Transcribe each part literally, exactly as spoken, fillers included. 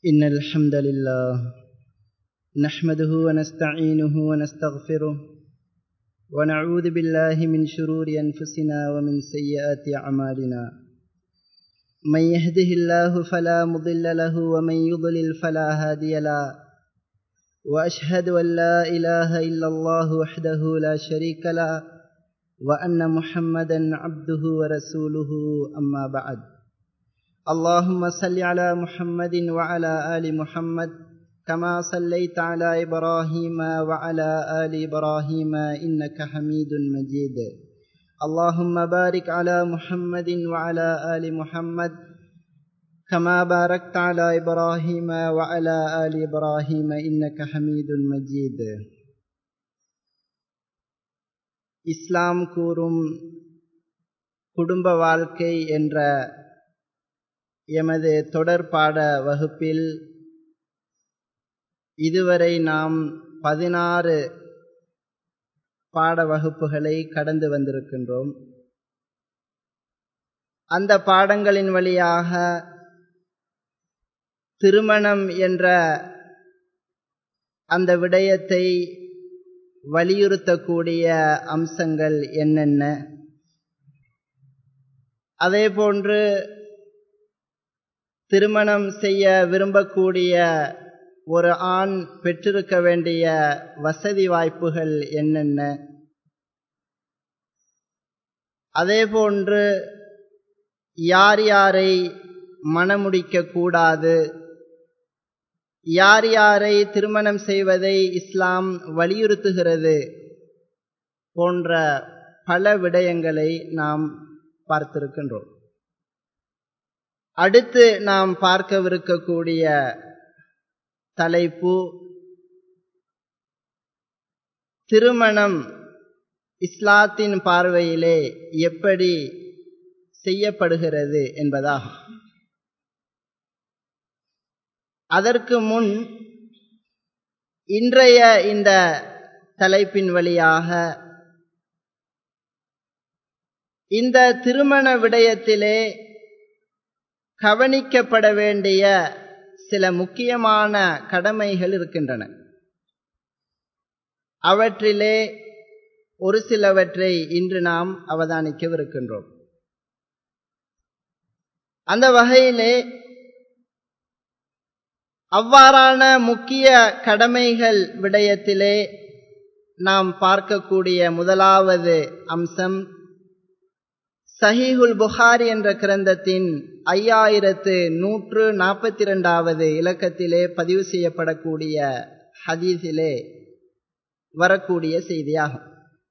إن الحمد لله نحمده ونستعينه ونستغفره ونعوذ بالله من شرور أنفسنا ومن سيئات أعمالنا من يهده الله فلا مضل له ومن يضلل فلا هادي له وأشهد أن لا إله إلا الله وحده لا شريك له وأن محمدا عبده ورسوله أما بعد اللهم صل على محمد وعلى آل محمد كما صليت على إبراهيم وعلى آل إبراهيم إنك حميد مجيد اللهم بارك على محمد وعلى آل محمد كما باركت على إبراهيم وعلى آل إبراهيم إنك حميد مجيد இஸ்லாம் கூறும் குடும்ப வாழ்க்கை என்ற எமது தொடர்பாட வகுப்பில் இதுவரை நாம் பதினாறு பாட வகுப்புகளை கடந்து வந்திருக்கின்றோம். அந்த பாடங்களின் வழியாக திருமணம் என்ற அந்த விடயத்தை வலியுறுத்தக்கூடிய அம்சங்கள் என்னென்ன, அதேபோன்று திருமணம் செய்ய விரும்பக்கூடிய ஒரு ஆண் பெற்றிருக்க வேண்டிய வசதி வாய்ப்புகள் என்னென்ன, அதேபோன்று யார் யாரை மணமுடிக்க கூடாது, யார் யாரை திருமணம் செய்வதை இஸ்லாம் வலியுறுத்துகிறது போன்ற பல விடயங்களை நாம் பார்த்திருக்கின்றோம். அடுத்து நாம் பார்க்கவிருக்கக்கூடிய தலைப்பு திருமணம் இஸ்லாத்தின் பார்வையிலே எப்படி செய்யப்படுகிறது என்பதாகும். அதற்கு முன் இன்றைய இந்த தலைப்பின் வழியாக இந்த திருமண விடயத்திலே கவனிக்கப்பட வேண்டிய சில முக்கியமான கடமைகள் இருக்கின்றன. அவற்றிலே ஒரு சிலவற்றை இன்று நாம் அவதானிக்கவிருக்கின்றோம். அந்த வகையிலே அவ்வாறான முக்கிய கடமைகள் விடயத்திலே நாம் பார்க்கக்கூடிய முதலாவது அம்சம் சஹீஹுல் புகாரி என்ற கிரந்தத்தின் ஐயாயிரத்து நூற்று நாற்பத்தி இரண்டாவது இலக்கத்திலே பதிவு செய்யப்படக்கூடிய ஹதீஸிலே வரக்கூடிய செய்தியாகும்.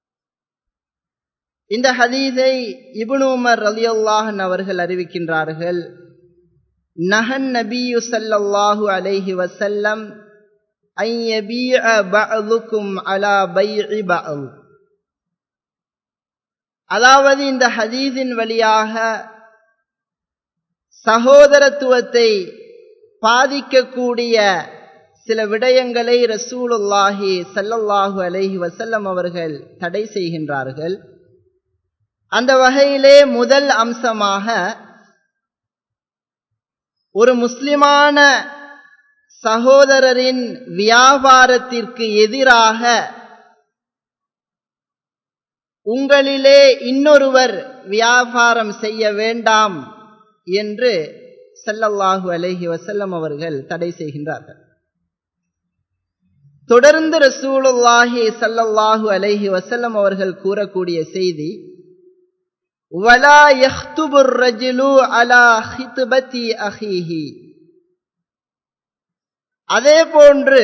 இந்த ஹதீஸை இப்னு உமர் ரலியல்லாஹு அன்ஹு அவர்கள் அறிவிக்கின்றார்கள். நஹன் நபியு ஸல்லல்லாஹு அலைஹி வஸல்லம் அன் யபீஅ பஅதுக்கும் அலா பைஇ பஅத். அதாவது இந்த ஹதீஸின் வழியாக சகோதரத்துவத்தை பாதிக்கக்கூடிய சில விடயங்களை ரசூலுல்லாஹி ஸல்லல்லாஹு அலைஹி வஸல்லம் அவர்கள் தடை செய்கின்றார்கள். அந்த வகையிலே முதல் அம்சமாக ஒரு முஸ்லிமான சகோதரரின் வியாபாரத்திற்கு எதிராக உங்களிலே இன்னொருவர் வியாபாரம் செய்ய வேண்டாம் என்று ஸல்லல்லாஹு அலைஹி வஸல்லம் அவர்கள் தடை செய்கின்றார்கள். தொடர்ந்து ரசூலுல்லாஹி ஸல்லல்லாஹு அலைஹி வஸல்லம் அவர்கள் கூறக்கூடிய செய்தி வலா யக்துபுர் ரஜுலு அலா ஹித்பதி அஹீஹி. அதே போன்று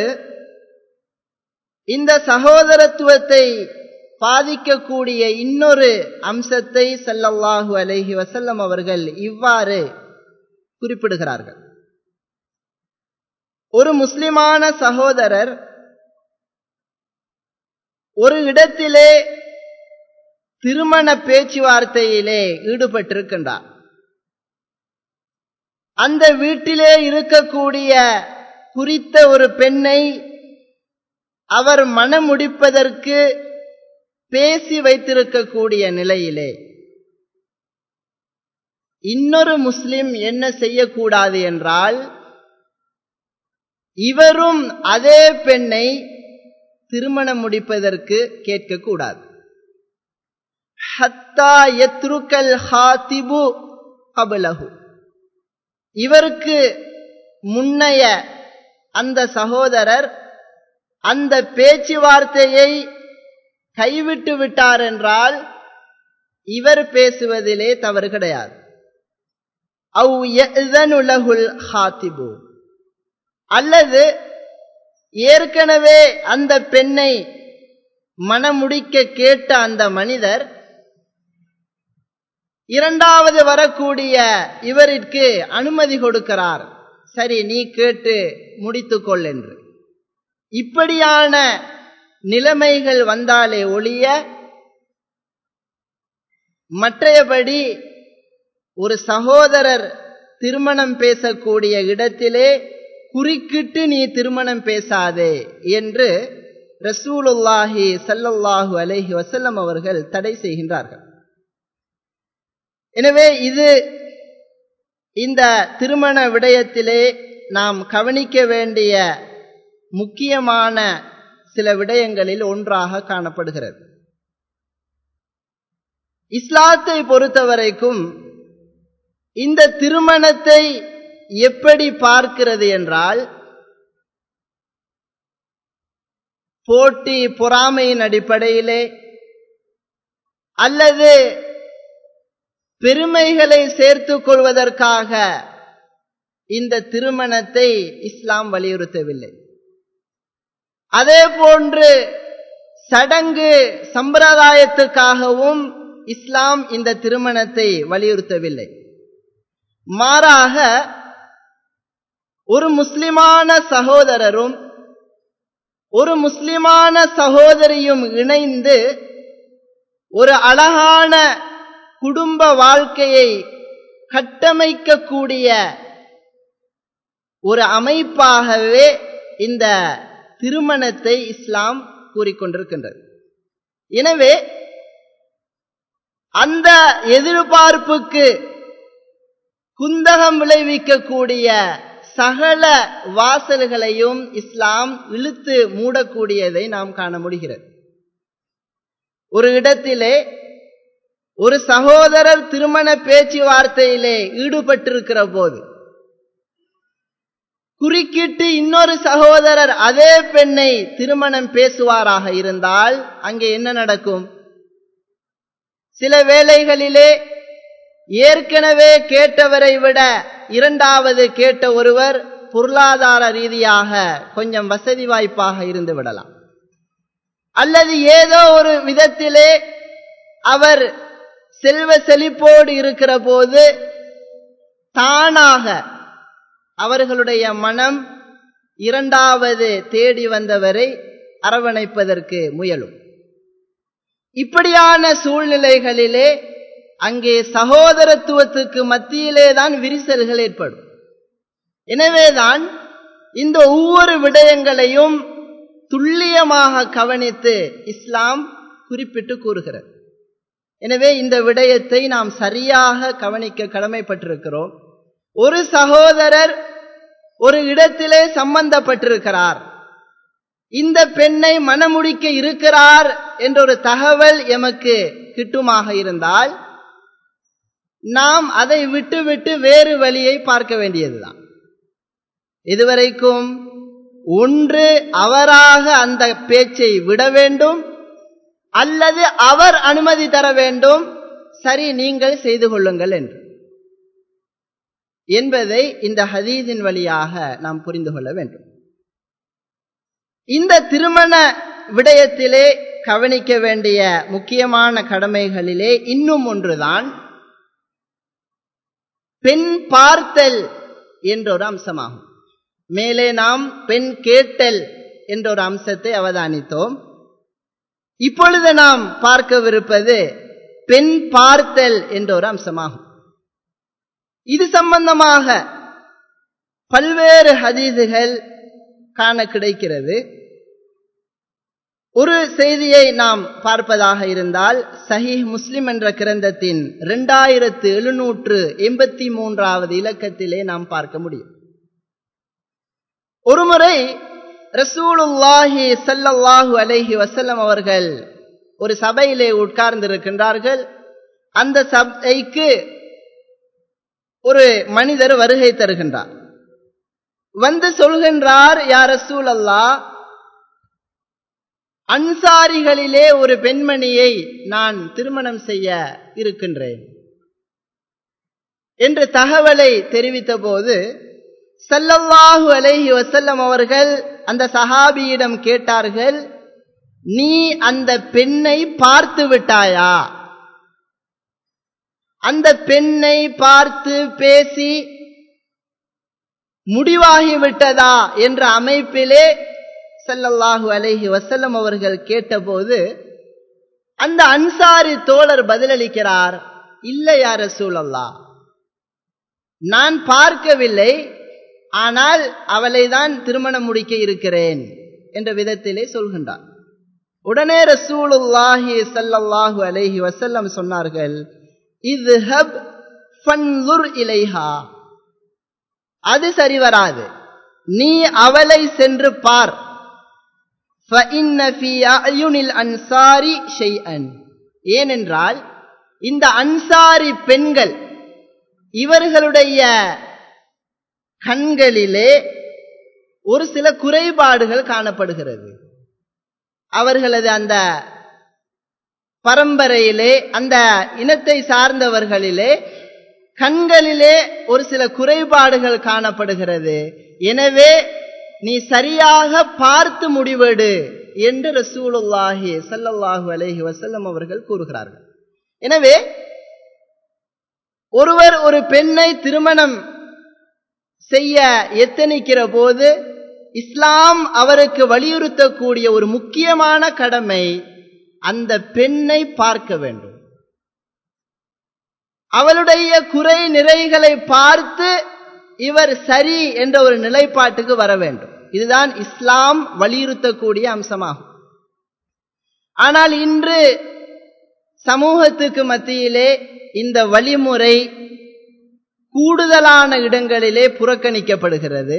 இந்த சகோதரத்துவத்தை பாதிக்கக்கூடிய இன்னொரு அம்சத்தை ஸல்லல்லாஹு அலைஹி வஸல்லம் அவர்கள் இவ்வாறு குறிப்பிடுகிறார்கள். ஒரு முஸ்லிமான சகோதரர் ஒரு இடத்திலே திருமண பேச்சுவார்த்தையிலே ஈடுபட்டிருக்கின்றார். அந்த வீட்டிலே இருக்கக்கூடிய குறித்த ஒரு பெண்ணை அவர் மணமுடிப்பதற்கு பேசி வைத்திருக்கக்கூடிய நிலையிலே இன்னொரு முஸ்லிம் என்ன செய்யக்கூடாது என்றால் இவரும் அதே பெண்ணை திருமணம் முடிப்பதற்கு கேட்கக்கூடாது. ஹத்தா யத்ருகல் ஹாதிபு கபலஹு, இவருக்கு முன்னைய அந்த சகோதரர் அந்த பேச்சுவார்த்தையை கைவிட்டு விட்டார் என்றால் இவர் பேசுவதிலே தவறு கிடையாது. அவு யஅ்தனு லஹுல் ஹாதிபு, அல்லது ஏற்கனவே அந்த பெண்ணை மணமுடிக்க கேட்ட அந்த மனிதர் இரண்டாவது வரக்கூடிய இவருக்கு அனுமதி கொடுக்கிறார், சரி நீ கேட்டு முடித்துக்கொள் என்று. இப்படியான நிலைமைகள் வந்தாலே ஒழிய மற்றையபடி ஒரு சகோதரர் திருமணம் பேசக்கூடிய இடத்திலே குறுக்கிட்டு நீ திருமணம் பேசாதே என்று ரசூலுல்லாஹி ஸல்லல்லாஹு அலைஹி வஸல்லம் அவர்கள் தடை செய்கின்றார்கள். எனவே இது இந்த திருமண விடயத்திலே நாம் கவனிக்க வேண்டிய முக்கியமான சில விடயங்களில் ஒன்றாக காணப்படுகிறது. இஸ்லாத்தை பொறுத்தவரைக்கும் இந்த திருமணத்தை எப்படி பார்க்கிறது என்றால், போட்டி பொறாமையின் அடிப்படையிலே அல்லது பெருமைகளை சேர்த்துக் கொள்வதற்காக இந்த திருமணத்தை இஸ்லாம் வலியுறுத்தவில்லை. அதே போன்று சடங்கு சம்பிரதாயத்துக்காகவும் இஸ்லாம் இந்த திருமணத்தை வலியுறுத்தவில்லை. மாறாக ஒரு முஸ்லிமான சகோதரரும் ஒரு முஸ்லிமான சகோதரியும் இணைந்து ஒரு அழகான குடும்ப வாழ்க்கையை கட்டமைக்கக்கூடிய ஒரு அமைப்பாகவே இந்த திருமணத்தை இஸ்லாம் கூறிக்கொண்டிருக்கின்றது. எனவே அந்த எதிர்பார்ப்புக்கு குந்தகம் விளைவிக்கக்கூடிய சகல வாசல்களையும் இஸ்லாம் இழுத்து மூடக்கூடியதை நாம் காண முடிகிறது. ஒரு இடத்திலே ஒரு சகோதரர் திருமண பேச்சுவார்த்தையிலே ஈடுபட்டிருக்கிற போது குறுக்கிட்டு இன்னொரு சகோதரர் அதே பெண்ணை திருமணம் பேசுவாராக இருந்தால் அங்கே என்ன நடக்கும்? சில வேளைகளிலே ஏற்கனவே கேட்டவரை விட இரண்டாவது கேட்ட ஒருவர் பொருளாதார ரீதியாக கொஞ்சம் வசதி வாய்ப்பாக இருந்து விடலாம், அல்லது ஏதோ ஒரு விதத்திலே அவர் செல்வ செழிப்போடு இருக்கிற போது தானாக அவர்களுடைய மனம் இரண்டாவது தேடி வந்தவரை அரவணைப்பதற்கு முயலும். இப்படியான சூழ்நிலைகளிலே அங்கே சகோதரத்துவத்துக்கு மத்தியிலே தான் விரிசல்கள் ஏற்படும். எனவேதான் இந்த ஒவ்வொரு விடயங்களையும் துல்லியமாக கவனித்து இஸ்லாம் குறிப்பிட்டு கூறுகிறது. எனவே இந்த விடயத்தை நாம் சரியாக கவனிக்க கடமைப்பட்டிருக்கிறோம். ஒரு சகோதரர் ஒரு இடத்திலே சம்பந்தப்பட்டிருக்கிறார், இந்த பெண்ணை மணமுடிக்க இருக்கிறார் என்ற ஒரு தகவல் எமக்கு கிட்டுமாக இருந்தால் நாம் அதை விட்டுவிட்டு வேறு வழியை பார்க்க வேண்டியதுதான். இதுவரைக்கும் ஒன்று அவராக அந்த பேச்சை விட வேண்டும், அல்லது அவர் அனுமதி தர வேண்டும், சரி நீங்கள் செய்து கொள்ளுங்கள் என்று என்பதை இந்த ஹதீஸின் வழியாக நாம் புரிந்து கொள்ள வேண்டும். இந்த திருமண விடயத்திலே கவனிக்க வேண்டிய முக்கியமான கடமைகளிலே இன்னும் ஒன்றுதான் பெண் பார்த்தல் என்ற ஒரு அம்சமாகும். மேலே நாம் பெண் கேட்டல் என்ற ஒரு அம்சத்தை அவதானித்தோம். இப்பொழுது நாம் பார்க்கவிருப்பது பெண் பார்த்தல் என்ற ஒரு அம்சமாகும். இது சம்பந்தமாக பல்வேறு ஹதீஸுகள் காண கிடைக்கிறது. ஒரு செய்தியை நாம் பார்ப்பதாக இருந்தால் சஹீஹ் முஸ்லிம் என்ற கிரந்தத்தின் இரண்டாயிரத்து எழுநூற்று எண்பத்தி மூன்றாவது இலக்கத்திலே நாம் பார்க்க முடியும். ஒருமுறை ரசூலுல்லாஹி ஸல்லல்லாஹு அலைஹி வஸல்லம் அவர்கள் ஒரு சபையிலே உட்கார்ந்திருக்கின்றார்கள். அந்த சபைக்கு ஒரு மனிதர் வருகை தருகின்றார். வந்து சொல்கின்றார், யா ரசூலல்லாஹ், அன்சாரிகளிலே ஒரு பெண்மணியை நான் திருமணம் செய்ய இருக்கின்றேன் என்று தகவலை தெரிவித்த போது ஸல்லல்லாஹு அலைஹி வஸல்லம் அவர்கள் அந்த சஹாபியிடம் கேட்டார்கள், நீ அந்த பெண்ணை பார்த்து விட்டாயா? அந்த பெண்ணை பார்த்து பேசி முடிவாகிவிட்டதா என்ற அமைப்பிலே ஸல்லல்லாஹு அலைஹி வஸல்லம் அவர்கள் கேட்டபோது அந்த அன்சாரி தோழர் பதிலளிக்கிறார், இல்லை யா ரசூலல்லாஹ், நான் பார்க்கவில்லை, ஆனால் அவளை தான் திருமணம் முடிக்க இருக்கிறேன் என்ற விதத்திலே சொல்கின்றார். உடனே ரசூலுல்லாஹி ஸல்லல்லாஹு அலைஹி வஸல்லம் சொன்னார்கள், இத்ஹப் ஃபன்துர் இலைஹா, அது சரி வராது, நீ அவளை சென்று பார். ஃபஇன்ன ஃபீ அயுனில் அன்சாரி ஷைஅன், ஏனென்றால் இந்த அன்சாரி பெண்கள் இவர்களுடைய கண்களிலே ஒரு சில குறைபாடுகள் காணப்படுகிறது. அவர்களது அந்த பரம்பரையிலே, அந்த இனத்தை சார்ந்தவர்களிலே கண்களிலே ஒரு சில குறைபாடுகள் காணப்படுகிறது. எனவே நீ சரியாக பார்த்து முடிவெடு என்று ரசூலுல்லாஹி ஸல்லல்லாஹு அலைஹி வஸல்லம் அவர்கள் கூறுகிறார்கள். எனவே ஒருவர் ஒரு பெண்ணை திருமணம் செய்ய எத்தனிக்கிற போது இஸ்லாம் அவருக்கு வலியுறுத்தக்கூடிய ஒரு முக்கியமான கடமை, அந்த பெண்ணை பார்க்க வேண்டும். அவளுடைய குறை நிறைகளை பார்த்து இவர் சரி என்ற ஒரு நிலைப்பாட்டுக்கு வர வேண்டும். இதுதான் இஸ்லாம் வலியுறுத்தக்கூடிய அம்சமாகும். ஆனால் இன்று சமூகத்துக்கு மத்தியிலே இந்த வழிமுறை கூடுதலான இடங்களிலே புறக்கணிக்கப்படுகிறது.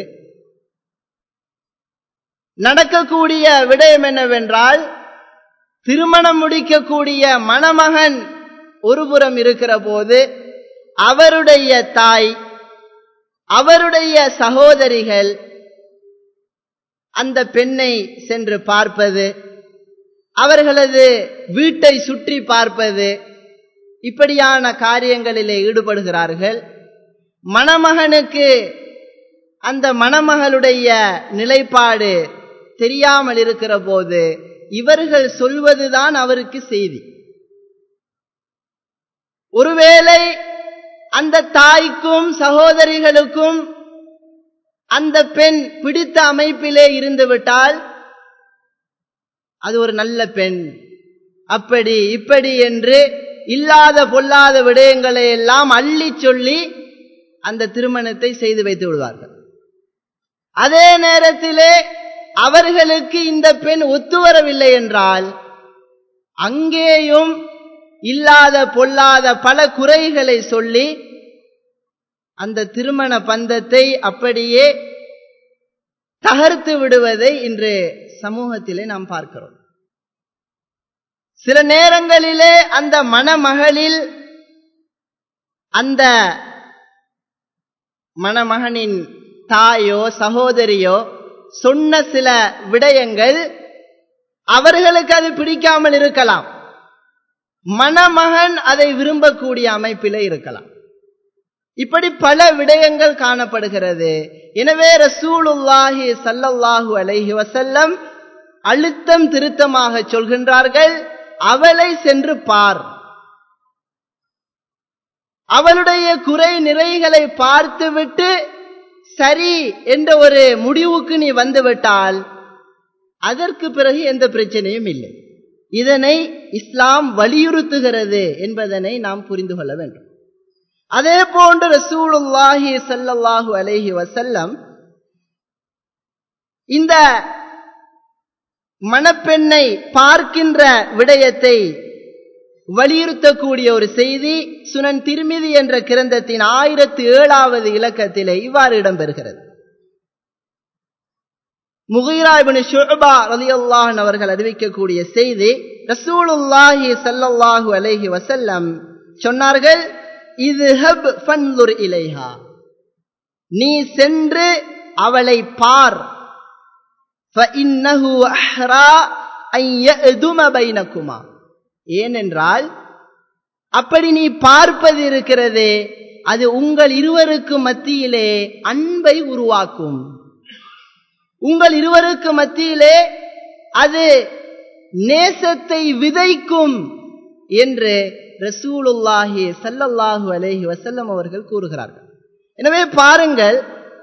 நடக்கக்கூடிய விடயம் என்னவென்றால், திருமணம் முடிக்கக்கூடிய மணமகன் ஒருபுறம் இருக்கிற போது அவருடைய தாய், அவருடைய சகோதரிகள் அந்த பெண்ணை சென்று பார்ப்பது, அவர்களது வீட்டை சுற்றி பார்ப்பது, இப்படியான காரியங்களிலே ஈடுபடுகிறார்கள். மணமகனுக்கு அந்த மணமகளுடைய நிலைப்பாடு தெரியாமல் இருக்கிற போது இவர்கள் சொல்வதுதான் அவருக்கு செய்தி. ஒருவேளை அந்த தாய்க்கும் சகோதரிகளுக்கும் அந்த பெண் பிடித்த அமைப்பிலே இருந்துவிட்டால், அது ஒரு நல்ல பெண், அப்படி இப்படி என்று இல்லாத பொல்லாத விடயங்களை எல்லாம் அள்ளி சொல்லி அந்த திருமணத்தை செய்து வைத்து விடுவார்கள். அதே நேரத்திலே அவர்களுக்கு இந்த பெண் ஒத்து வரவில்லை என்றால் அங்கேயும் இல்லாத பொல்லாத பல குறைகளை சொல்லி அந்த திருமண பந்தத்தை அப்படியே தகர்த்து விடுவதை இன்று சமூகத்திலே நாம் பார்க்கிறோம். சில நேரங்களிலே அந்த மணமகளில் அந்த மணமகனின் தாயோ சகோதரியோ சொன்ன சில விடயங்கள் அவர்களுக்கு அது பிடிக்காமல் இருக்கலாம், மணமகன் அதை விரும்பக்கூடிய அமைப்பிலே இருக்கலாம். இப்படி பல விடயங்கள் காணப்படுகிறது. எனவே ரசூலுல்லாஹி ஸல்லல்லாஹு அலைஹி வஸல்லம் அழுத்தம் திருத்தமாக சொல்கின்றார்கள், அவளை சென்று பார். அவளுடைய குறை நிறைகளை பார்த்துவிட்டு சரி என்ற ஒரு முடிவுக்கு நீ வந்துவிட்டால் அதற்கு பிறகு எந்த பிரச்சனையும் இல்லை. இதனை இஸ்லாம் வலியுறுத்துகிறது என்பதனை நாம் புரிந்து கொள்ள வேண்டும். அதே போன்று ரசூலுல்லாஹி ஸல்லல்லாஹு அலைஹி வஸல்லம் இந்த மணப்பெண்ணை பார்க்கின்ற விடயத்தை வலியுறுத்தக்கூடிய ஒரு செய்தி சுனன் திர்மிதி என்ற கிரந்தத்தின் ஆயிரத்தி ஏழாவது இலக்கத்திலே இவ்வாறு இடம்பெறுகிறது. முகீரா இப்னு ஷுஅபா ரலியல்லாஹு அன்ஹு அவர்கள் அறிவிக்கக்கூடிய செய்தி, ரசூலுல்லாஹி ஸல்லல்லாஹு அலைஹி வஸல்லம் சொன்னார்கள், இத்ஹப் ஃபன்துர் இலைஹா, நீ சென்று அவளை பார், ஃபஇன்னஹு அஹ்ரா அன் யஅதும பைனகுமா, ஏனென்றால் அப்படி நீ பார்ப்பது இருக்கிறதே அது உங்கள் இருவருக்கு மத்தியிலே அன்பை உருவாக்கும், உங்கள் இருவருக்கு மத்தியிலே அது நேசத்தை விதைக்கும் என்று ரசூலுல்லாஹி ஸல்லல்லாஹு அலைஹி வஸல்லம் அவர்கள் கூறுகிறார்கள். எனவே பாருங்கள்,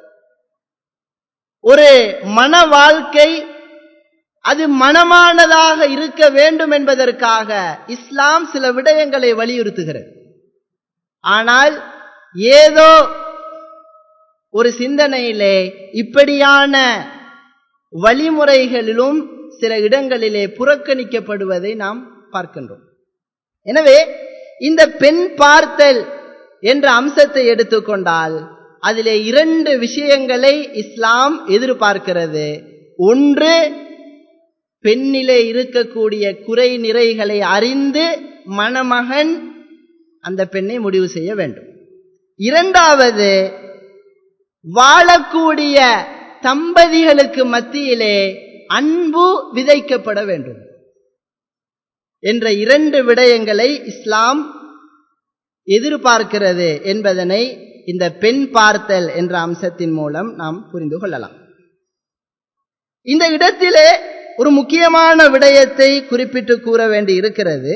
ஒரு மன வாழ்க்கை அது மனமானதாக இருக்க வேண்டும் என்பதற்காக இஸ்லாம் சில விடயங்களை வலியுறுத்துகிறது. ஆனால் ஏதோ ஒரு சிந்தனையிலே இப்படியான வழிமுறைகளிலும் சில இடங்களிலே புறக்கணிக்கப்படுவதை நாம் பார்க்கின்றோம். எனவே இந்த பெண் பார்த்தல் என்ற அம்சத்தை எடுத்துக்கொண்டால் அதிலே இரண்டு விஷயங்களை இஸ்லாம் எதிர்பார்க்கிறது. ஒன்று, பெண்ணிலே இருக்கக்கூடிய குறை நிறைகளை அறிந்து மணமகன் அந்த பெண்ணை முடிவு செய்ய வேண்டும். இரண்டாவது, வாழக்கூடிய தம்பதிகளுக்கு மத்தியிலே அன்பு விதைக்கப்பட வேண்டும் என்ற இரண்டு விடயங்களை இஸ்லாம் எதிர்பார்க்கிறது என்பதனை இந்த பெண் பார்த்தல் என்ற அம்சத்தின் மூலம் நாம் புரிந்து கொள்ளலாம். இந்த இடத்திலே ஒரு முக்கியமான விடயத்தை குறிப்பிட்டு கூற வேண்டி இருக்கிறது.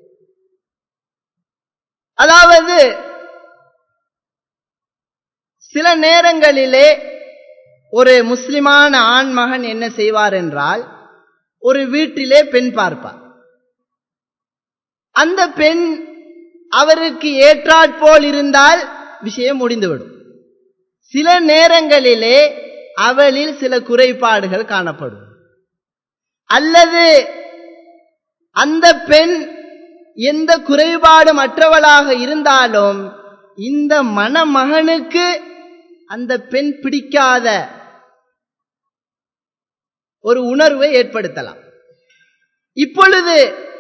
அதாவது சில நேரங்களிலே ஒரு முஸ்லிமான ஆண் மகன் என்ன செய்வார் என்றால், ஒரு வீட்டிலே பெண் பார்ப்பார். அந்த பெண் அவருக்கு ஏற்றாற்போல் இருந்தால் விஷயம் முடிந்துவிடும். சில நேரங்களிலே அவளில் சில குறைபாடுகள் காணப்படும், அல்லது அந்த பெண் எந்த குறைபாடும் அற்றவளாக இருந்தாலும் இந்த மணமகனுக்கு அந்த பெண் பிடிக்காத ஒரு உணர்வை ஏற்படுத்தலாம். இப்பொழுது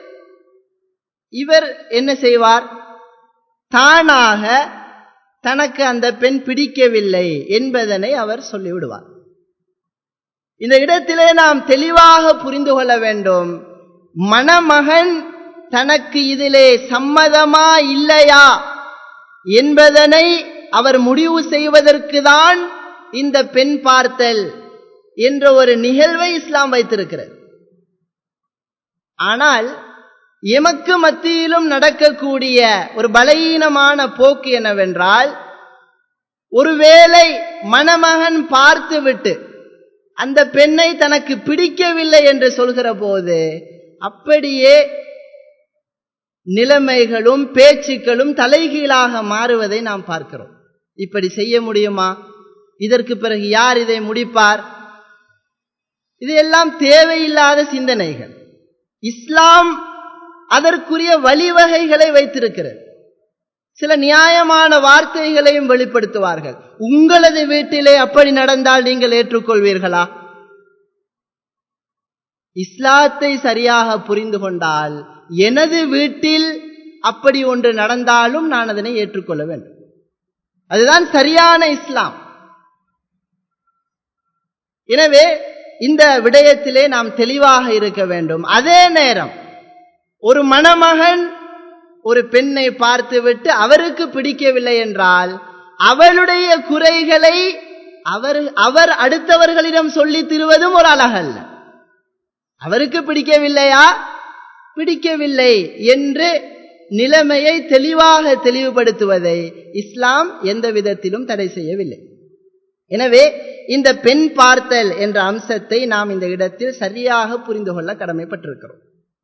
இவர் என்ன செய்வார்? தானாக தனக்கு அந்த பெண் பிடிக்கவில்லை என்பதனை அவர் சொல்லிவிடுவார். இந்த இடத்திலே நாம் தெளிவாக புரிந்து கொள்ள வேண்டும், மணமகன் தனக்கு இதிலே சம்மதமா இல்லையா என்பதனை அவர் முடிவு செய்வதற்கு தான் இந்த பெண் பார்த்தல் என்ற ஒரு நிகழ்வை இஸ்லாம் வைத்திருக்கிறது. ஆனால் எமக்கு மத்தியிலும் நடக்கக்கூடிய ஒரு பலவீனமான போக்கு என்னவென்றால், ஒருவேளை மணமகன் பார்த்துவிட்டு அந்த பெண்ணை தனக்கு பிடிக்கவில்லை என்று சொல்கிற போது அப்படியே நிலைமைகளும் பேச்சுக்களும் தலைகீழாக மாறுவதை நாம் பார்க்கிறோம். இப்படி செய்ய முடியுமா? இதற்கு பிறகு யார் இதை முடிப்பார்? இதையெல்லாம் தேவையில்லாத சிந்தனைகள். இஸ்லாம் அதற்குரிய வழிவகைகளை வைத்திருக்கிறது. சில நியாயமான வார்த்தைகளையும் வெளிப்படுத்துவார்கள். உங்களது வீட்டிலே அப்படி நடந்தால் நீங்கள் ஏற்றுக்கொள்வீர்களா? இஸ்லாத்தை சரியாக புரிந்து கொண்டால் எனது வீட்டில் அப்படி ஒன்று நடந்தாலும் நான் அதனை ஏற்றுக்கொள்ள வேண்டும். அதுதான் சரியான இஸ்லாம். எனவே இந்த விடயத்திலே நாம் தெளிவாக இருக்க வேண்டும். அதே நேரம் ஒரு மணமகன் ஒரு பெண்ணை பார்த்துவிட்டு அவருக்கு பிடிக்கவில்லை என்றால் அவளுடைய குறைகளை அவர் அவர் அடுத்தவர்களிடம் சொல்லி தருவதும் ஒரு அழகல்ல. அவருக்கு பிடிக்கவில்லையா, பிடிக்கவில்லை என்று நிலைமையை தெளிவாக தெளிவுபடுத்துவதை இஸ்லாம் எந்த விதத்திலும் தடை செய்யவில்லை. எனவே இந்த பெண் பார்த்தல் என்ற அம்சத்தை நாம் இந்த இடத்தில் சரியாக புரிந்து கொள்ள கடமைப்பட்டிருக்கிறோம்.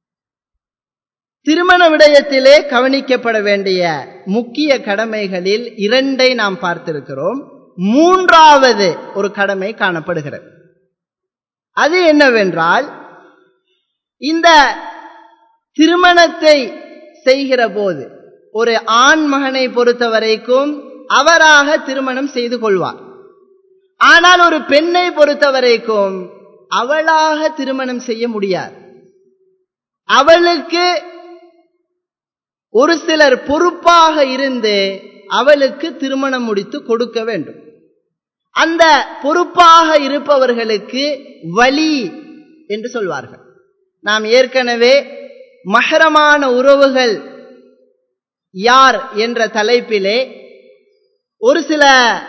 திருமண விடயத்திலே கவனிக்கப்பட வேண்டிய முக்கிய கடமைகளில் இரண்டை நாம் பார்த்திருக்கிறோம். மூன்றாவது ஒரு கடமை காணப்படுகிறது. அது என்னவென்றால், இந்த திருமணத்தை செய்கிற போது ஒரு ஆண் மகனை பொறுத்தவரைக்கும் அவராக திருமணம் செய்து கொள்வார். ஆனால் ஒரு பெண்ணை பொறுத்தவரைக்கும் அவளாக திருமணம் செய்ய முடியாது. அவளுக்கு ஒரு சிலர் பொறுப்பாக இருந்து அவளுக்கு திருமணம் முடித்து கொடுக்க வேண்டும். அந்த பொறுப்பாக இருப்பவர்களுக்கு வலி என்று சொல்வார்கள். நாம் ஏற்கனவே மஹ்ரமான உறவுகள் யார் என்ற தலைப்பிலே ஒரு சில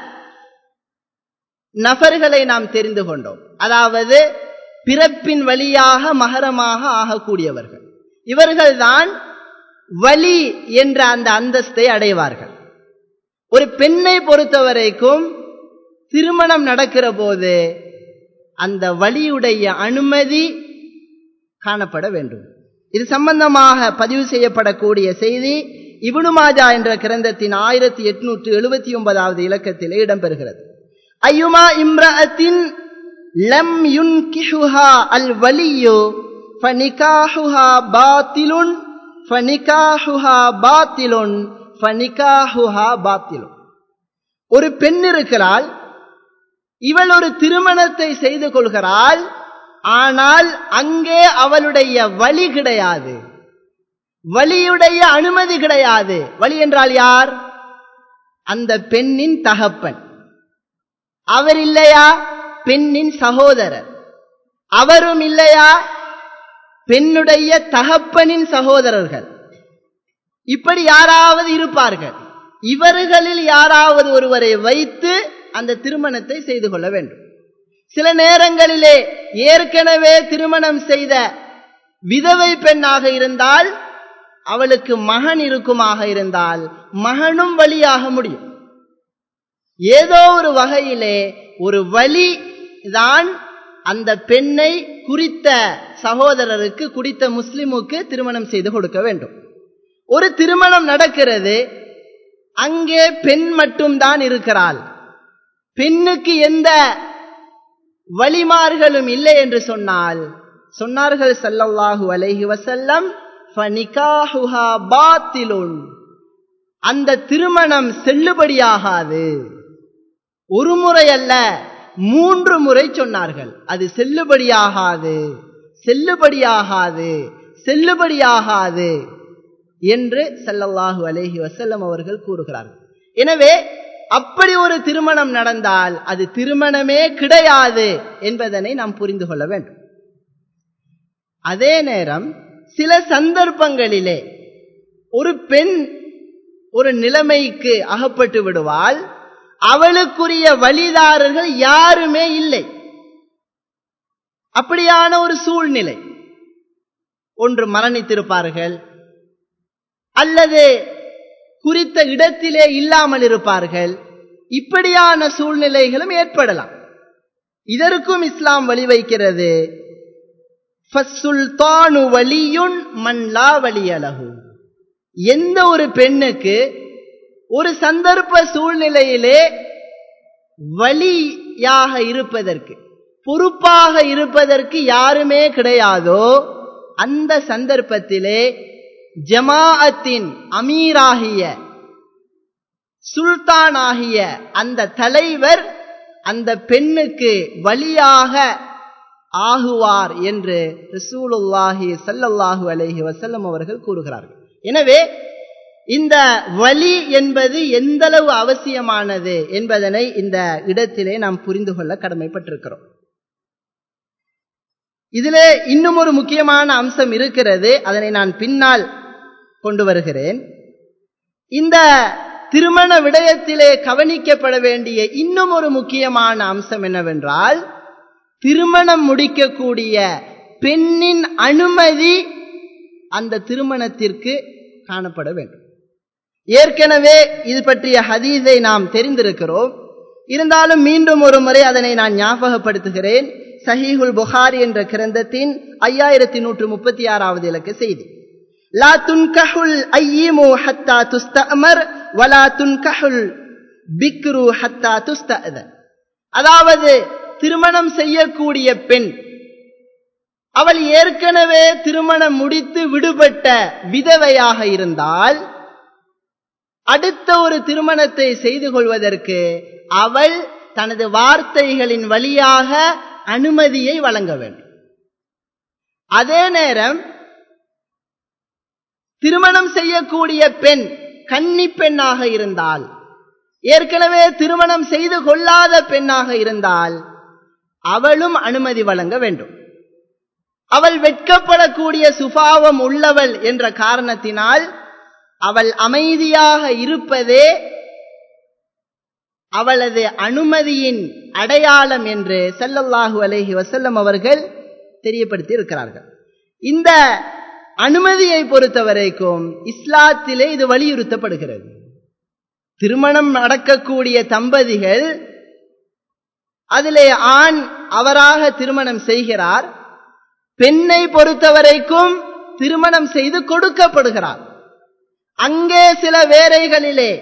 நபர்களை நாம் தெரிந்து கொண்டோம். அதாவது பிறப்பின் வழியாக மஹரமாக ஆகக்கூடியவர்கள். இவர்கள்தான் வலி என்ற அந்த அந்தஸ்தை அடைவார்கள். ஒரு பெண்ணை பொறுத்தவரைக்கும் திருமணம் நடக்கிற போது அந்த வலியுடைய அனுமதி காணப்பட வேண்டும். இது சம்பந்தமாக பதிவு செய்யப்படக்கூடிய செய்தி இப்னு மாஜா என்ற கிரந்தத்தின் ஆயிரத்தி எட்நூற்று எழுபத்தி ஒன்பதாவது இலக்கத்திலே இடம்பெறுகிறது. ஐயுமா இம்ரஅத்தின் லம் யுன்கிஹுஹா அல் வலியு ஃபனிகாஹுஹா பாத்திலுன் ஃபனிகாஹுஹா பாத்திலுன் ஃபனிகாஹுஹா பாத்திலுன். ஒரு பெண் இருக்கிறாள், இவள் ஒரு திருமணத்தை செய்து கொள்கிறாள், ஆனால் அங்கே அவளுடைய வலி கிடையாது, வலியுடைய அனுமதி கிடையாது. வலி என்றால் யார்? அந்த பெண்ணின் தகப்பன். அவர் இல்லையா? பெண்ணின் சகோதரர். அவரும் இல்லையா? பெண்ணுடைய தகப்பனின் சகோதரர்கள். இப்படி யாராவது இருப்பார்கள். இவர்களில் யாராவது ஒருவரை வைத்து அந்த திருமணத்தை செய்து கொள்ள வேண்டும். சில நேரங்களிலே ஏற்கனவே திருமணம் செய்த விதவை பெண்ணாக இருந்தால், அவளுக்கு மகன் இருக்குமாக இருந்தால் மகனும் வலியாக முடியும். ஏதோ ஒரு வகையிலே ஒரு வலி தான் அந்த பெண்ணை குறித்த சகோதரருக்கு, குறித்த முஸ்லிமுக்கு திருமணம் செய்து கொடுக்க வேண்டும். ஒரு திருமணம் நடக்கிறது, அங்கே பெண் மட்டும்தான் இருக்கிறாள், பெண்ணுக்கு எந்த வலிமார்களும் இல்லை என்று சொன்னால், சொன்னார்கள் ஸல்லல்லாஹு அலைஹி வஸல்லம், ஃபனிகாஹுஹா பாத்திலுன், அந்த திருமணம் செல்லுபடியாகாது. ஒரு முறை அல்ல, மூன்று முறை சொன்னார்கள். அது செல்லுபடியாகாது, செல்லுபடியாகாது, செல்லுபடியாகாது என்று ஸல்லல்லாஹு அலைஹி வஸல்லம் அவர்கள் கூறுகிறார்கள். எனவே அப்படி ஒரு திருமணம் நடந்தால் அது திருமணமே கிடையாது என்பதனை நாம் புரிந்து கொள்ள வேண்டும். அதே நேரம் சில சந்தர்ப்பங்களிலே ஒரு பெண் ஒரு நிலைமைக்கு அகப்பட்டு விடுவாள், அவளுக்குரிய வழிதாரர்கள் யாருமே இல்லை. அப்படியான ஒரு சூழ்நிலை, ஒன்று மரணித்திருப்பார்கள், அல்லது குறித்த இடத்திலே இல்லாமல் இருப்பார்கள். இப்படியான சூழ்நிலைகளும் ஏற்படலாம். இதற்கும் இஸ்லாம் வழிவைக்கிறது. ஃபஸ்ஸுல்தானு வலியுன் மன் லா வலியலஹு. எந்த ஒரு பெண்ணுக்கு ஒரு சந்தர்ப்ப சூழ்நிலையிலே வலியாக இருப்பதற்கு, பொறுப்பாக இருப்பதற்கு யாருமே கிடையாதோ, அந்த சந்தர்ப்பத்திலே ஜமாஅத்தின் அமீராகிய, சுல்தானாகிய அந்த தலைவர் அந்த பெண்ணுக்கு வலியாக ஆகுவார் என்று ரசூலுல்லாஹி ஸல்லல்லாஹு அலைஹி வஸல்லம் அவர்கள் கூறுகிறார்கள். எனவே இந்த வலி என்பது எந்தளவு அவசியமானது என்பதனை இந்த இடத்திலே நாம் புரிந்து கொள்ள கடமைப்பட்டிருக்கிறோம். இதிலே இன்னும் ஒரு முக்கியமான அம்சம் இருக்கிறது, அதனை நான் பின்னால் கொண்டு வருகிறேன். இந்த திருமண விடயத்திலே கவனிக்கப்பட வேண்டிய இன்னும் ஒரு முக்கியமான அம்சம் என்னவென்றால், திருமணம் முடிக்கக்கூடிய பெண்ணின் அனுமதி அந்த திருமணத்திற்கு காணப்பட வேண்டும். ஏற்கனவே இது பற்றிய ஹதீஸை நாம் தெரிந்திருக்கிறோம். இருந்தாலும் மீண்டும் ஒரு முறை அதனை நான் ஞாபகப்படுத்துகிறேன். சஹீஹுல் புகாரி என்ற கிரந்தத்தின் ஐயாயிரத்தி நூற்று முப்பத்தி ஆறாவது இலக்க செய்தி. லா துன்கஹுல் ஐயிமு ஹத்தா துஸ்தஅமர் வலா துன்கஹுல் பிக்ரு ஹத்தா துஸ்தஅதன். அதாவது திருமணம் செய்யக்கூடிய பெண், அவள் ஏற்கனவே திருமணம் முடித்து விடுபட்ட விதவையாக இருந்தால், அடுத்த ஒரு திருமணத்தை செய்து கொள்வதற்கு அவள் தனது வார்த்தைகளின் வழியாக அனுமதியை வழங்க வேண்டும். அதே நேரம் திருமணம் செய்யக்கூடிய பெண் கன்னி பெண்ணாக இருந்தால், ஏற்கனவே திருமணம் செய்து கொள்ளாத பெண்ணாக இருந்தால் அவளும் அனுமதி வழங்க வேண்டும். அவள் வெட்கப்படக்கூடிய சுபாவம் உள்ளவள் என்ற காரணத்தினால் அவள் அமைதியாக இருப்பதே அவளது அனுமதியின் அடையாளம் என்று ஸல்லல்லாஹு அலைஹி வஸல்லம் அவர்கள் தெரியப்படுத்தி இருக்கிறார்கள். இந்த அனுமதியை பொறுத்தவரைக்கும் இஸ்லாத்திலே இது வலியுறுத்தப்படுகிறது. திருமணம் நடக்கக்கூடிய தம்பதிகள், அதிலே ஆண் அவராக திருமணம் செய்கிறார், பெண்ணை பொறுத்தவரைக்கும் திருமணம் செய்து கொடுக்கப்படுகிறார். அங்கே சில வேளைகளிலே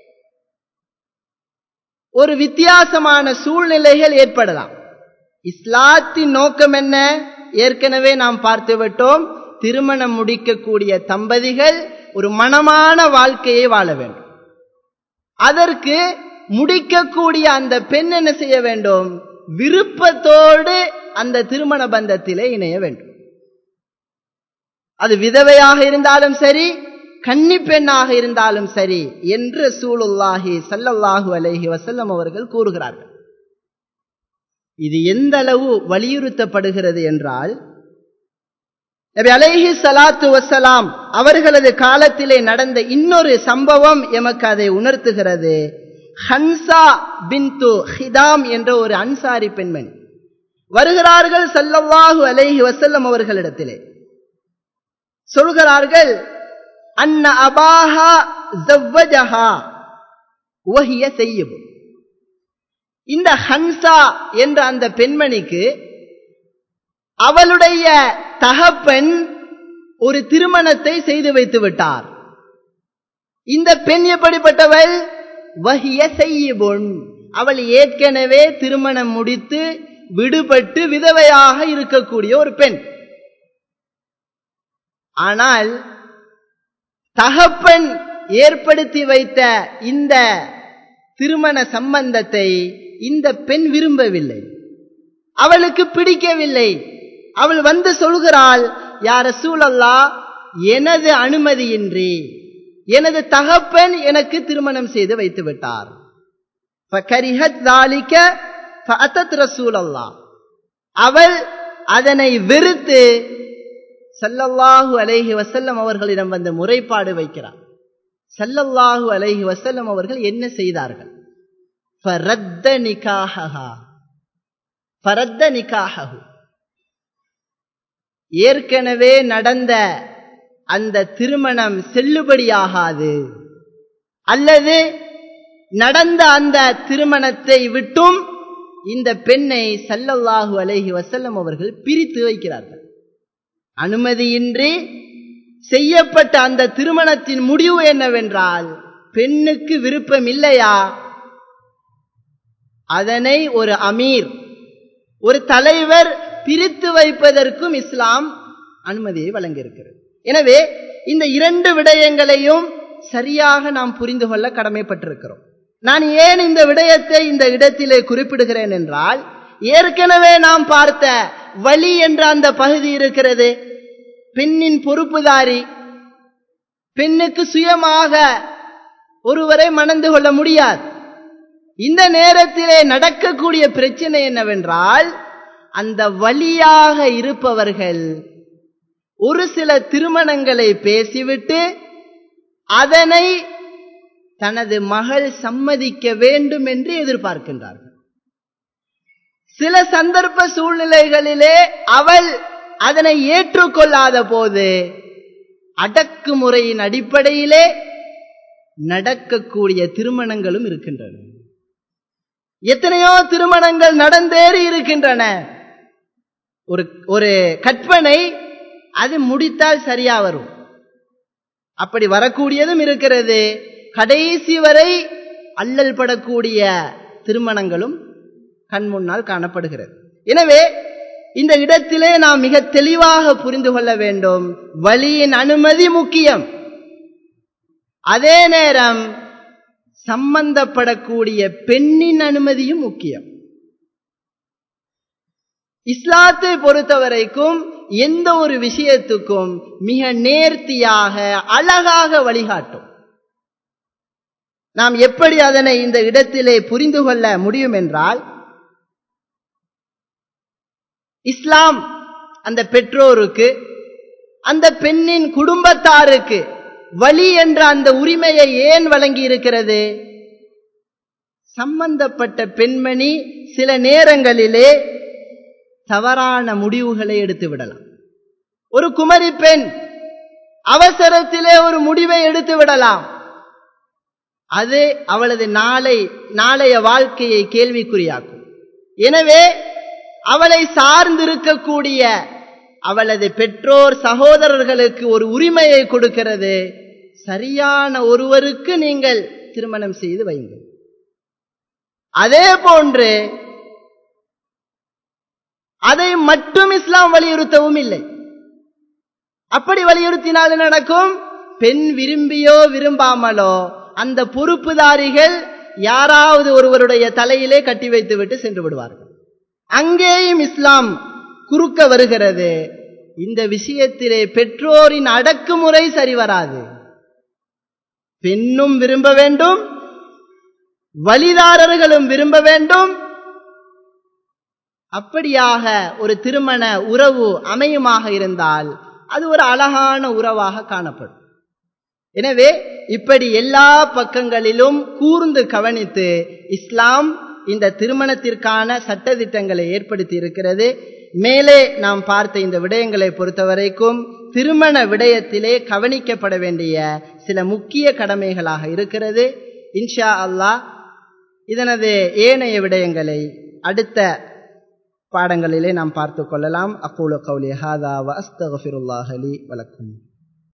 ஒரு வித்தியாசமான சூழ்நிலைகள் ஏற்படலாம். இஸ்லாத்தின் நோக்கம் என்ன? ஏற்கனவே நாம் பார்த்துவிட்டோம். திருமணம் முடிக்கக்கூடிய தம்பதிகள் ஒரு மனமான வாழ்க்கையை வாழ வேண்டும். அதற்கு முடிக்கக்கூடிய அந்த பெண் என்ன செய்ய வேண்டும்? விருப்பத்தோடு அந்த திருமண பந்தத்திலே இணைய வேண்டும். அது விதவையாக இருந்தாலும் சரி, கன்னி பெண்ணாக இருந்தாலும் சரி என்று ரசூலுல்லாஹி ஸல்லல்லாஹு அலைஹி வஸல்லம் அவர்கள் கூறுகிறார்கள். இது எந்த அளவு வலியுறுத்தப்படுகிறது என்றால், நபி அலைஹி ஸலாத்து வஸ்ஸலாம் அவர்களது காலத்திலே நடந்த இன்னொரு சம்பவம் எமக்கு அதை உணர்த்துகிறது. ஹன்சா பின்து ஹிதாம் என்ற ஒரு அன்சாரி பெண்மணி வருகிறார்கள் ஸல்லல்லாஹு அலைஹி வஸல்லம் அவர்களிடத்திலே. சொல்கிறார்கள், அன்ன அபாஹா ஸவ்வஜஹா வஹிய ஸய்யிப். இந்த ஹன்சா என்ற அந்த பெண்மணிக்கு அவளுடைய தகப்பன் ஒரு திருமணத்தை செய்து வைத்து விட்டார். இந்த பெண் எப்படிப்பட்டவள்? வஹிய ஸய்யிபுன், அவள் ஏற்கனவே திருமணம் முடித்து விடுபட்டு விதவையாக இருக்கக்கூடிய ஒரு பெண். ஆனால் தகப்பன் ஏற்படுத்தி வைத்த இந்த திருமண சம்பந்தத்தை இந்த பெண் விரும்பவில்லை, அவளுக்கு பிடிக்கவில்லை. அவள் வந்து சொல்கிறாள், யா ரசூலல்லாஹ், எனது அனுமதியின்றி எனது தகப்பன் எனக்கு திருமணம் செய்து வைத்து விட்டார். ஃபகரிஹத் ذلك فأتت رسول الله. அவள் அதனை வெறுத்து ஸல்லல்லாஹு அலைஹி வஸல்லம் அவர்களிடம் வந்து முறைப்பாடு வைக்கிறார். ஸல்லல்லாஹு அலைஹி வஸல்லம் அவர்கள் என்ன செய்தார்கள்? ஃபரத்த நிகாஹஹா ஃபரத்த நிகாஹஹு, ஏற்கனவே நடந்த அந்த திருமணம் செல்லுபடியாகாது, அல்லது நடந்த அந்த திருமணத்தை விட்டும் இந்த பெண்ணை ஸல்லல்லாஹு அலைஹி வஸல்லம் அவர்கள் பிரித்து வைக்கிறார்கள். அனுமதியின்றி செய்யப்பட்ட அந்த திருமணத்தின் முடிவு என்னவென்றால், பெண்ணுக்கு விருப்பம் இல்லையா, அதனை ஒரு அமீர், ஒரு தலைவர் பிரித்து வைப்பதற்கும் இஸ்லாம் அனுமதியை வழங்கியிருக்கிறது. எனவே இந்த இரண்டு விடயங்களையும் சரியாக நாம் புரிந்து கொள்ள கடமைப்பட்டிருக்கிறோம். நான் ஏன் இந்த விடயத்தை இந்த இடத்திலே குறிப்பிடுகிறேன் என்றால், ஏற்கனவே நாம் பார்த்த வலி என்ற அந்த பகுதி இருக்கிறது. பெண்ணின் பொறுப்புதாரி, பெண்ணுக்கு சுயமாக ஒருவரை மணந்து கொள்ள முடியாது. இந்த நேரத்திலே நடக்கக்கூடிய பிரச்சனை என்னவென்றால், அந்த வலியாக இருப்பவர்கள் ஒரு சில திருமணங்களை பேசிவிட்டு அதனை தனது மகள் சம்மதிக்க வேண்டும் என்று எதிர்பார்க்கின்றார்கள். சில சந்தர்ப்ப சூழ்நிலைகளிலே அவள் அதனை ஏற்றுக்கொள்ளாத போது அடக்குமுறையின் அடிப்படையிலே நடக்கக்கூடிய திருமணங்களும் இருக்கின்றன. எத்தனையோ திருமணங்கள் நடந்தேறி இருக்கின்றன. ஒரு ஒரு கற்பனை, அது முடித்தால் சரியா வரும், அப்படி வரக்கூடியதும் இருக்கிறது. கடைசி வரை அல்லல் படக்கூடிய திருமணங்களும் கண் முன்னால் காணப்படுகிறது. எனவே இந்த இடத்திலே நாம் மிக தெளிவாக புரிந்து கொள்ள வேண்டும், வலியின் அனுமதி முக்கியம். அதே நேரம் சம்பந்தப்படக்கூடிய பெண்ணின் அனுமதியும் முக்கியம். இஸ்லாத்தை பொறுத்தவரைக்கும் எந்த ஒரு விஷயத்துக்கும் மிக நேர்த்தியாக அழகாக வழிகாட்டும். நாம் எப்படி அதனை இந்த இடத்திலே புரிந்து கொள்ள முடியும் என்றால், இஸ்லாம் அந்த பெற்றோருக்கு, அந்த பெண்ணின் குடும்பத்தாருக்கு வலி என்ற அந்த உரிமையை ஏன் வழங்கி இருக்கிறது? சம்பந்தப்பட்ட பெண்மணி சில நேரங்களிலே தவறான முடிவுகளை எடுத்து விடலாம். ஒரு குமரி பெண் அவசரத்திலே ஒரு முடிவை எடுத்து விடலாம். அது அவளது நாளை நாளைய வாழ்க்கையை கேள்விக்குறியாக்கும். எனவே அவளை சார்ந்திருக்கக்கூடிய அவளது பெற்றோர் சகோதரர்களுக்கு ஒரு உரிமையை கொடுக்கிறது. சரியான ஒருவருக்கு நீங்கள் திருமணம் செய்து வையுங்கள். அதே போன்று அதை மட்டும் இஸ்லாம் வலியுறுத்தவும் இல்லை. அப்படி வலியுறுத்தினால் நடக்கும், பெண் விரும்பியோ விரும்பாமலோ அந்த பொறுப்புதாரிகள் யாராவது ஒருவருடைய தலையிலே கட்டி வைத்துவிட்டு சென்று விடுவார்கள். அங்கேயும் இஸ்லாம் குறுக்க வருகிறது. இந்த விஷயத்திலே பெற்றோரின் அடக்குமுறை சரி வராது. பெண்ணும் விரும்ப வேண்டும், வழிதாரர்களும் விரும்ப வேண்டும். அப்படியாக ஒரு திருமண உறவு அமையுமாக இருந்தால் அது ஒரு அழகான உறவாக காணப்படும். எனவே இப்படி எல்லா பக்கங்களிலும் கூர்ந்து கவனித்து இஸ்லாம் இந்த திருமணத்திற்கான சட்டதிட்டங்களை ஏற்படுத்தி இருக்கிறது. மேலே நாம் பார்த்த இந்த விடயங்களை பொறுத்தவரைக்கும் திருமண விடயத்திலே கவனிக்கப்பட வேண்டிய சில முக்கிய கடமைகளாக இருக்கிறது. இன்ஷா அல்லாஹ் இதனது ஏனைய விடயங்களை அடுத்த பாடங்களிலே நாம் பார்த்துக் கொள்ளலாம். அக்கூலு கௌலி ஹாதா வ அஸ்தக்ஃபிருல்லாஹ லி வ லக்கும்.